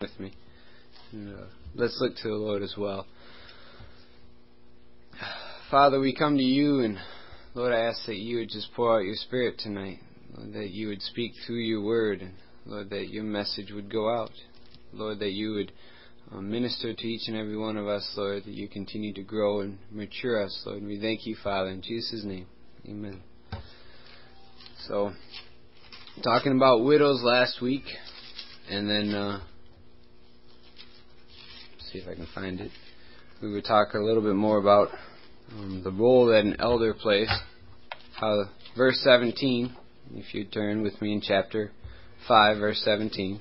with me. And, let's look to the Lord as well. Father, we come to you, and Lord, I ask that you would just pour out your Spirit tonight. Lord, that you would speak through your word, and Lord, that your message would go out. Lord, that you would minister to each and every one of us, Lord, that you continue to grow and mature us, Lord. And we thank you, Father, in Jesus' name. Amen. So, talking about widows last week, and then, see if I can find it. We would talk a little bit more about the role that an elder plays. Verse 17, if you turn with me in chapter 5, verse 17.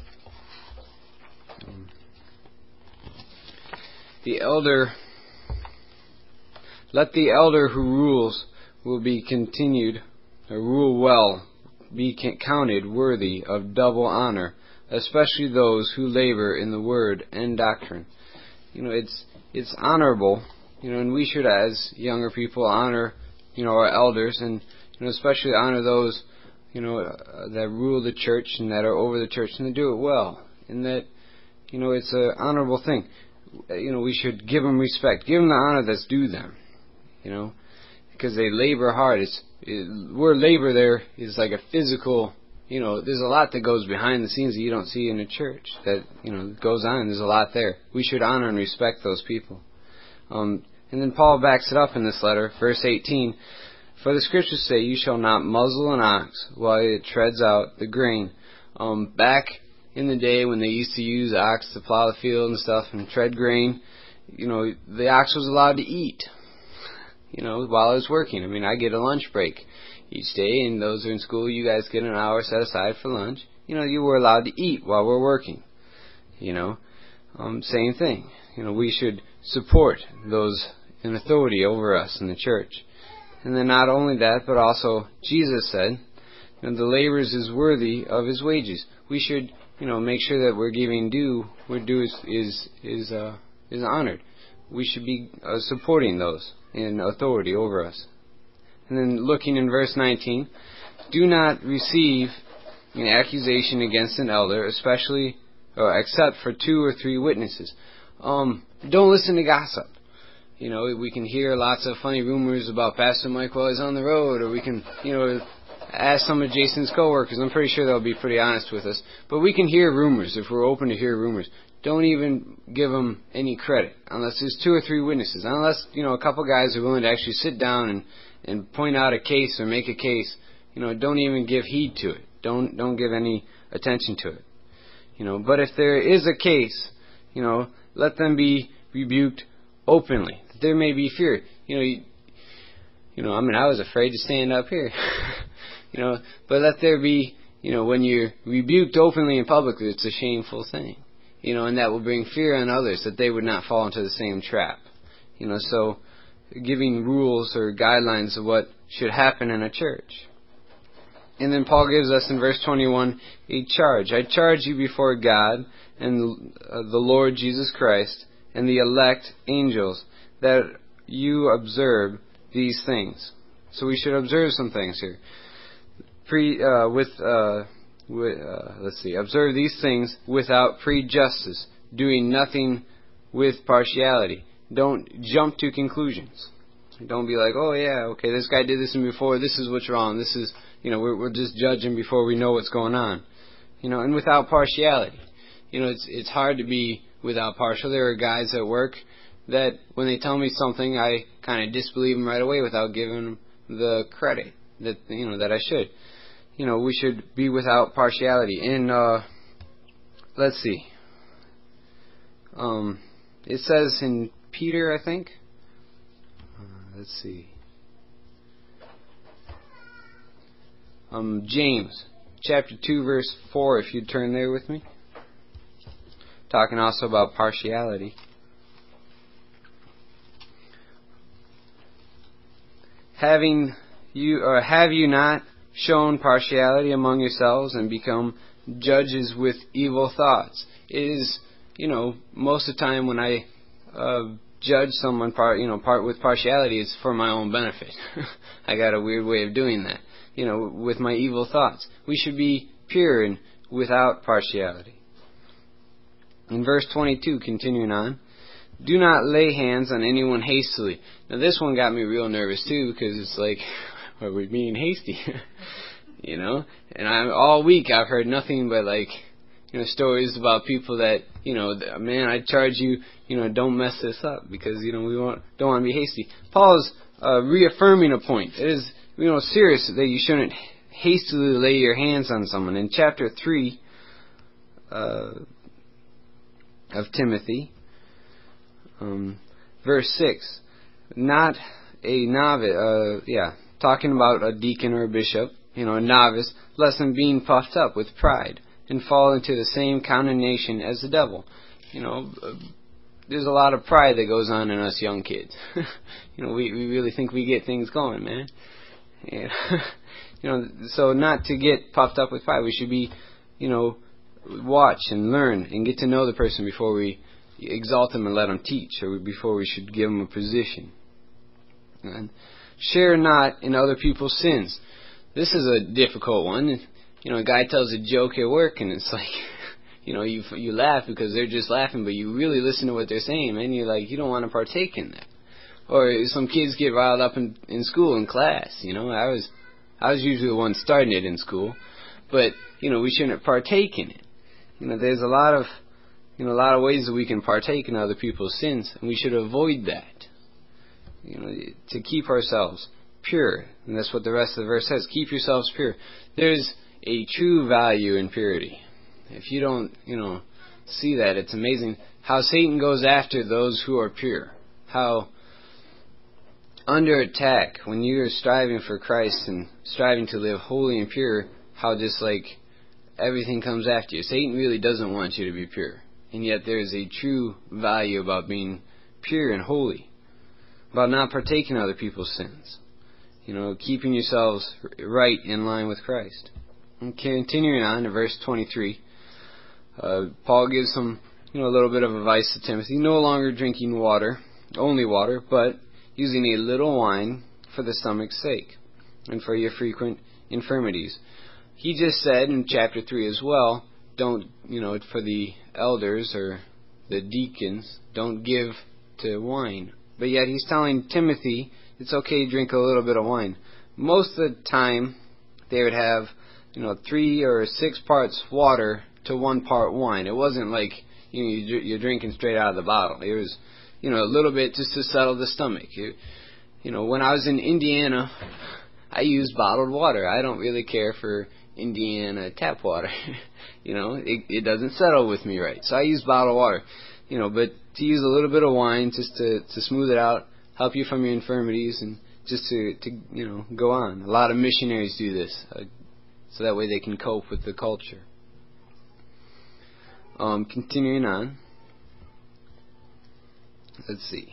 Let the elder who rules will be continued, or rule well, be counted worthy of double honor, especially those who labor in the word and doctrine. It's honorable, and we should, as younger people, honor, our elders, and especially honor those, that rule the church and that are over the church, and they do it well, and that, it's an honorable thing. We should give them respect, give them the honor that's due them, because they labor hard. Word labor there is like a physical, there's a lot that goes behind the scenes that you don't see in a church that, goes on. There's a lot there. We should honor and respect those people. And then Paul backs it up in this letter, verse 18. For the scriptures say, you shall not muzzle an ox while it treads out the grain. Back in the day when they used to use ox to plow the field and stuff and tread grain, the ox was allowed to eat, while it was working. I get a lunch break each day, and those who are in school, you guys get an hour set aside for lunch. You were allowed to eat while we're working. Same thing. We should support those in authority over us in the church. And then not only that, but also Jesus said, the laborer is worthy of his wages. We should, make sure that we're giving due where due is honored. We should be supporting those in authority over us. And then looking in verse 19, do not receive an accusation against an elder, especially except for 2 or 3 witnesses. Don't listen to gossip. We can hear lots of funny rumors about Pastor Mike while he's on the road, or we can, ask some of Jason's coworkers. I'm pretty sure they'll be pretty honest with us. But we can hear rumors if we're open to hear rumors. Don't even give them any credit unless there's 2 or 3 witnesses. Unless, a couple guys are willing to actually sit down and point out a case or make a case. Don't even give heed to it. Don't give any attention to it. But if there is a case, let them be rebuked openly. There may be fear. I was afraid to stand up here. But let there be, when you're rebuked openly and publicly, it's a shameful thing. And that will bring fear on others that they would not fall into the same trap. So giving rules or guidelines of what should happen in a church. And then Paul gives us in verse 21 a charge. I charge you before God and the Lord Jesus Christ and the elect angels that you observe these things. So we should observe some things here. Observe these things without prejudice, doing nothing with partiality. Don't jump to conclusions. Don't be like, oh yeah, okay, this guy did this before, this is what's wrong, this is, we're just judging before we know what's going on. And without partiality. It's hard to be without partial. There are guys at work that when they tell me something, I kind of disbelieve them right away without giving them the credit that, that I should. We should be without partiality. And, let's see. It says in Peter, I think. Let's see. James, chapter 2, verse 4, if you'd turn there with me. Talking also about partiality. Have you not shown partiality among yourselves and become judges with evil thoughts? It is, most of the time when I judge someone part with partiality, it's for my own benefit. I got a weird way of doing that, with my evil thoughts. We should be pure and without partiality. In verse 22, continuing on, do not lay hands on anyone hastily. Now this one got me real nervous too, because it's like, are we being hasty? You know? And all week I've heard nothing but stories about people that, man, I charge you, don't mess this up, because, we don't want to be hasty. Paul's reaffirming a point. It is, serious that you shouldn't hastily lay your hands on someone. In chapter 3 of Timothy, verse 6, not a novice, talking about a deacon or a bishop, a novice, lest him being puffed up with pride and fall into the same condemnation as the devil. There's a lot of pride that goes on in us young kids. We really think we get things going, man. And, so not to get puffed up with pride. We should be, watch and learn and get to know the person before we exalt them and let them teach, or before we should give them a position. And share not in other people's sins. This is a difficult one. A guy tells a joke at work, and it's like, you laugh because they're just laughing, but you really listen to what they're saying, man. You're like, you don't want to partake in that. Or some kids get riled up in school, in class. I was usually the one starting it in school, but we shouldn't partake in it. There's a lot of ways that we can partake in other people's sins, and we should avoid that. To keep ourselves pure, and that's what the rest of the verse says. Keep yourselves pure. There's a true value in purity. If you don't, see that, it's amazing how Satan goes after those who are pure. How under attack when you're striving for Christ and striving to live holy and pure, how just everything comes after you. Satan really doesn't want you to be pure. And yet there is a true value about being pure and holy, about not partaking in other people's sins. Keeping yourselves right in line with Christ. And continuing on to verse 23, Paul gives some, a little bit of advice to Timothy. No longer drinking only water, but using a little wine for the stomach's sake, and for your frequent infirmities. He just said in chapter 3 as well, don't, for the elders or the deacons, don't give to wine. But yet he's telling Timothy it's okay to drink a little bit of wine. Most of the time they would have 3 or 6 parts water to 1 part wine. It wasn't like you're drinking straight out of the bottle. It was a little bit just to settle the stomach. When I was in Indiana, I used bottled water. I don't really care for Indiana tap water. It doesn't settle with me right. So I use bottled water. But to use a little bit of wine just to smooth it out, help you from your infirmities, and just to go on. A lot of missionaries do this, so that way they can cope with the culture. Continuing on. Let's see.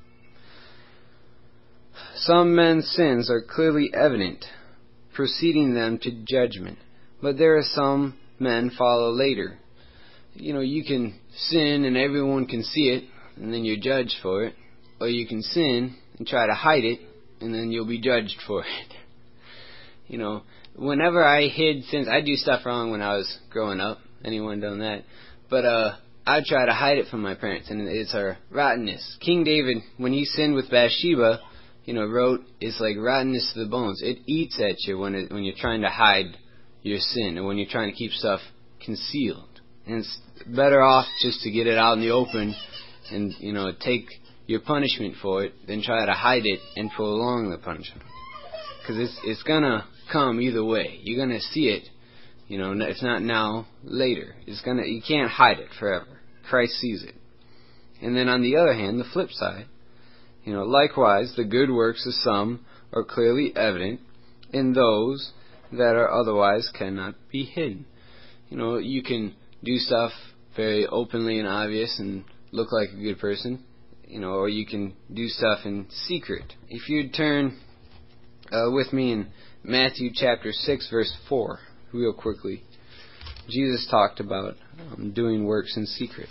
Some men's sins are clearly evident, preceding them to judgment, but there are some men follow later. You can sin and everyone can see it, and then you're judged for it. Or you can sin and try to hide it, and then you'll be judged for it. Whenever I hid sins, I do stuff wrong when I was growing up. Anyone done that? But I try to hide it from my parents, and it's a rottenness. King David, when he sinned with Bathsheba, wrote, it's like rottenness to the bones. It eats at you when you're trying to hide your sin, and when you're trying to keep stuff concealed. And it's better off just to get it out in the open and, take your punishment for it than try to hide it and prolong the punishment. Because it's going to come either way. You're going to see it. If not now, later. You can't hide it forever. Christ sees it. And then on the other hand, the flip side, likewise, the good works of some are clearly evident, and those that are otherwise cannot be hidden. You can do stuff very openly and obvious and look like a good person, or you can do stuff in secret. If you'd turn with me in Matthew chapter 6, verse 4, real quickly. Jesus talked about doing works in secret.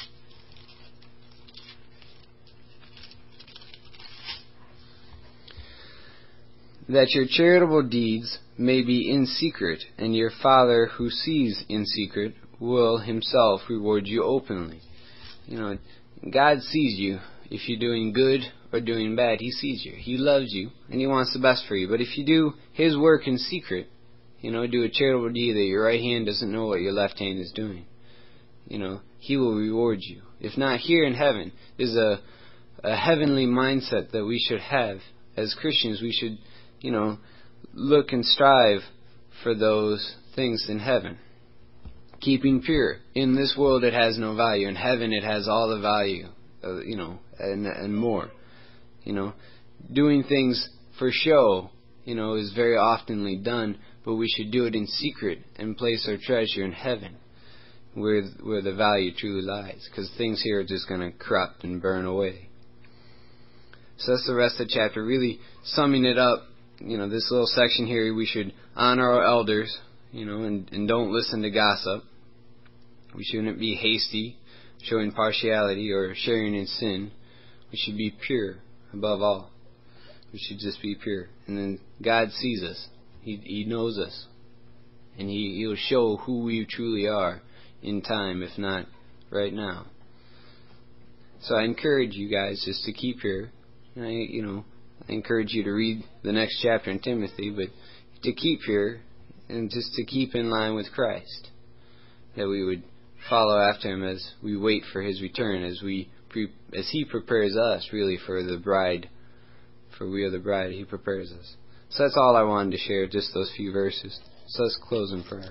That your charitable deeds may be in secret, and your Father who sees in secret will Himself reward you openly. God sees you. If you're doing good or doing bad, He sees you. He loves you, and He wants the best for you. But if you do His work in secret, do a charitable deed that your right hand doesn't know what your left hand is doing, He will reward you. If not here in heaven, there's a heavenly mindset that we should have. As Christians, we should, look and strive for those things in heaven. Keeping pure. In this world it has no value. In heaven it has all the value, and more. Doing things for show, is very oftenly done, but we should do it in secret and place our treasure in heaven, where the value truly lies, because things here are just going to corrupt and burn away. So that's the rest of the chapter. Really summing it up, this little section here, we should honor our elders, and don't listen to gossip. We shouldn't be hasty, showing partiality, or sharing in sin. We should be pure above all. We should just be pure. And then God sees us. He knows us. And He'll show who we truly are in time, if not right now. So I encourage you guys just to keep pure. I encourage you to read the next chapter in Timothy, but to keep pure and just to keep in line with Christ. That we would follow after Him as we wait for His return, as He prepares us really for the bride. For we are the bride, He prepares us. So that's all I wanted to share, just those few verses. So let's close in prayer.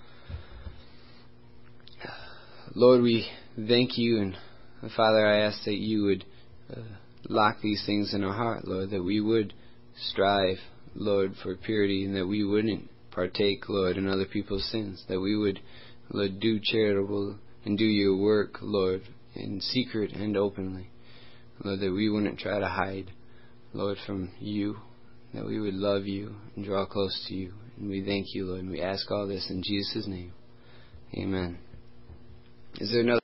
Lord, we thank You, and Father, I ask that You would lock these things in our heart, Lord, that we would strive, Lord, for purity, and that we wouldn't partake, Lord, in other people's sins, that we would, Lord, do charitable and do Your work, Lord, in secret and openly. Lord, that we wouldn't try to hide, Lord, from You, that we would love You and draw close to You. And we thank You, Lord, and we ask all this in Jesus' name. Amen. Is there another